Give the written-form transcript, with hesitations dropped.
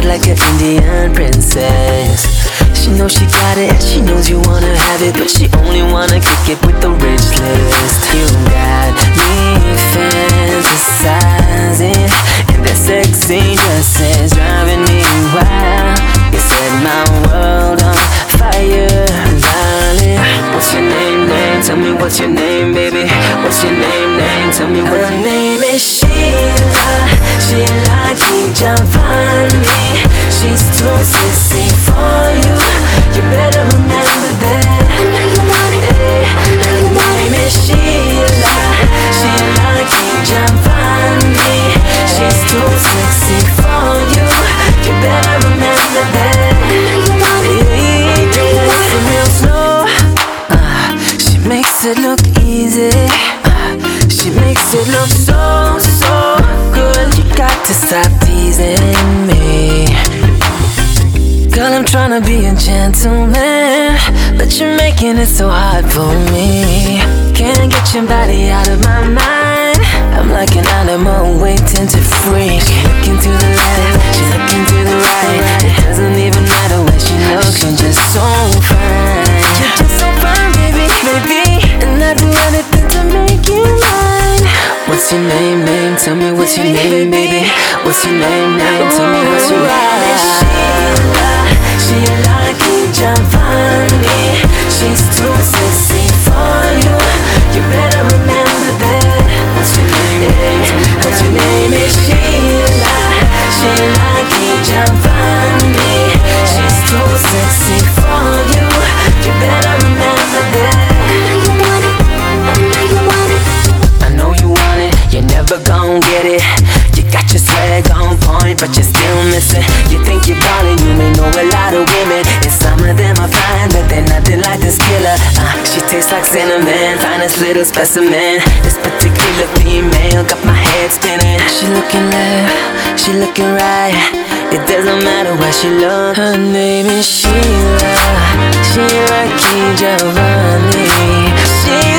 like an Indian princess. She knows she got it and she knows you wanna have it, but she only wanna kick it with the rich list. You got me fantasizing in that sexy dresses, driving me wild. You set my world on fire, darling. What's your name, name? Tell me what's your name, baby. What's your name, name? Tell me what her name is. Sheila Giovanni. She's too sexy for you. You better remember that. I know you want it. Her name is Sheila Giovanni. She's too sexy for you. You better remember that. I know you want it. For real slow. She makes it look easy. She makes it look so good. You got to stop teasing me. Girl, I'm tryna be a gentleman, but you're making it so hard for me. Can't get your body out of my mind. I'm like an animal waiting to freak. She looking to the left, she looking to the right. It doesn't even matter where she looks, she's just so fine. You're just so fine, baby, baby. And I do anything to make you mine. What's your name, name? Tell me what's your name, baby. What's your name, name? Tell me what's your name. Sheila Giovanni. She's too sexy for you. You better remember that. What's your name, name? What's your name is Sheila Giovanni. She's too sexy for you. You better remember that. I know you want it. You're never gon' get it. You got your swag on point, but you're still missing. You think you're ballin', you may know a lot of women, and some of them are fine, but they're nothing like this killer. She tastes like cinnamon, finest little specimen. This particular female got my head spinning. She looking left, she looking right. It doesn't matter where she looks. Her name is Sheila Giovanni.